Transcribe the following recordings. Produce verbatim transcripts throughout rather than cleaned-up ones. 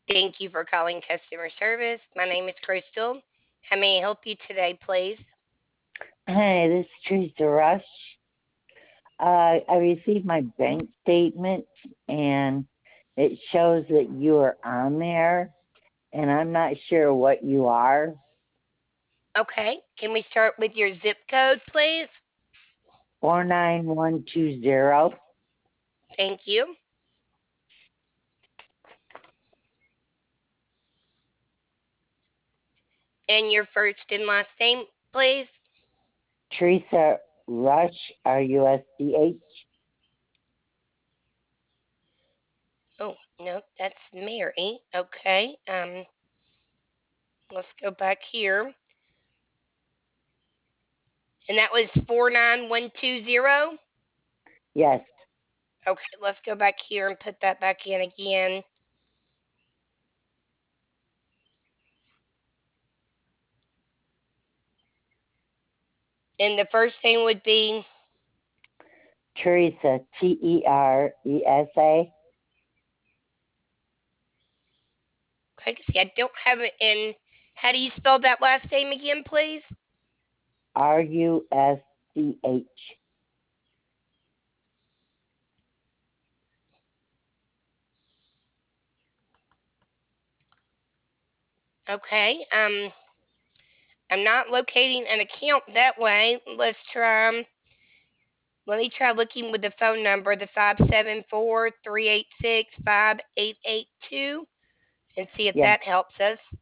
Thank you for calling customer service. My name is Crystal. How may I help you today, please? Hey, this is Teresa Rush. Uh, I received my bank statement and it shows that you are on there, and I'm not sure what you are. Okay, can we start with your zip code, please? four nine one two zero. Thank you. And your first and last name, please? Teresa Rush, R U S C H. Oh, no, that's Mary. Okay, um, let's go back here. And that was four nine one two zero? Yes, Okay, let's go back here and put that back in again. And the first thing would be, Teresa, T E R E S A, okay, see, I don't have it in. How do you spell that last name again, please? R U S C H. Okay, um, I'm not locating an account that way. Let's try. um, Let me try looking with the phone number, the five seven four, three eight six, five eight eight two, and see if Yes, that helps us.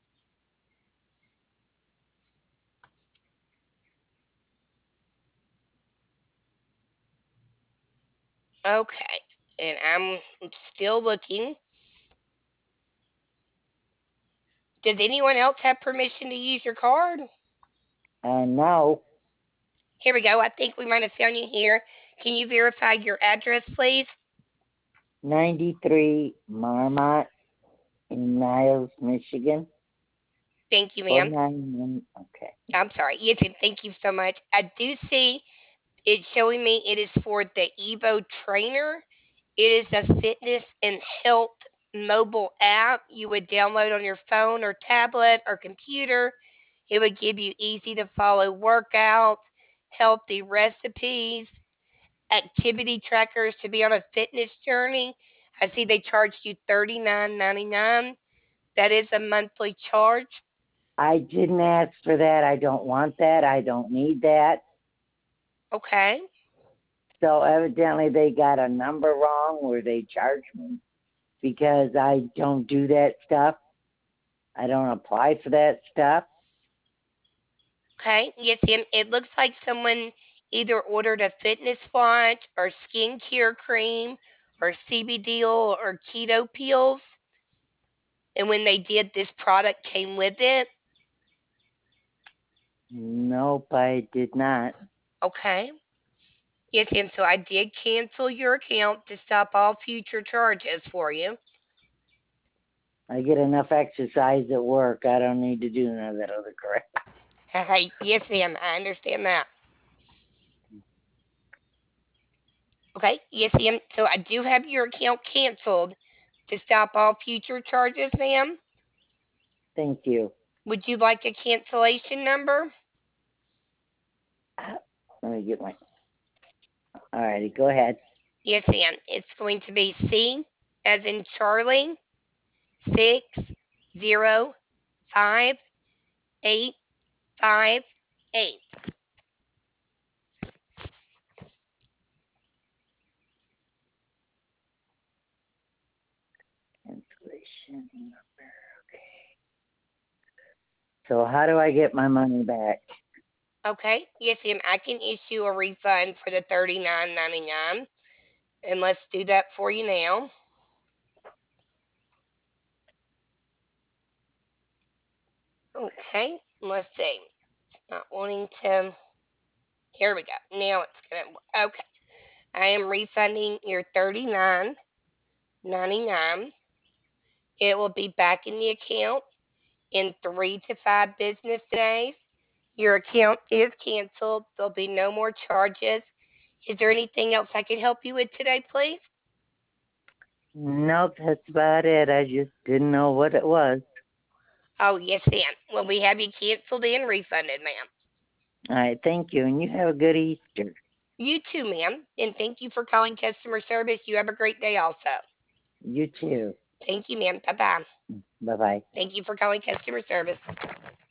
Okay, and I'm still looking. Does anyone else have permission to use your card? uh, no, Here we go. I think we might have found you here. Can you verify your address, please? ninety-three Marmot in Niles, Michigan. Thank you, four ma'am. nine one. Okay. I'm sorry. Yes, and thank you so much. I do see it's showing me it is for the Evo Trainer. It is a fitness and health mobile app you would download on your phone or tablet or computer. It would give you easy to follow workouts, healthy recipes, activity trackers to be on a fitness journey. I see they charged you thirty-nine ninety-nine. That is a monthly charge. I didn't ask for that. I don't want that. I don't need that. Okay. So evidently they got a number wrong where they charge me because I don't do that stuff. I don't apply for that stuff. Okay. Yes, ma'am. It looks like someone either ordered a fitness watch or skincare cream or C B D oil or keto pills. And when they did, this product came with it. Nope, I did not. Okay. Yes, ma'am. So I did cancel your account to stop all future charges for you. I get enough exercise at work. I don't need to do none of that other crap. Hey, yes, ma'am. I understand that. Okay. Yes, ma'am. So I do have your account canceled to stop all future charges, ma'am. Thank you. Would you like a cancellation number? Let me get my. All righty, go ahead. Yes, ma'am. It's going to be C as in Charlie, six zero five eight five eight. Cancellation number. Okay. So how do I get my money back? Okay. Yes, ma'am. I can issue a refund for the thirty nine ninety nine, and let's do that for you now. Okay. Let's see. It's not wanting to. Here we go. Now it's gonna. Okay. I am refunding your thirty nine ninety nine. It will be back in the account in three to five business days. Your account is canceled. There'll be no more charges. Is there anything else I can help you with today, please? Nope, that's about it. I just didn't know what it was. Oh, yes, ma'am. Well, we have you canceled and refunded, ma'am. All right, thank you, and you have a good Easter. You too, ma'am. And thank you for calling customer service. You have a great day also. You too. Thank you, ma'am. Bye bye. Bye bye. Thank you for calling customer service.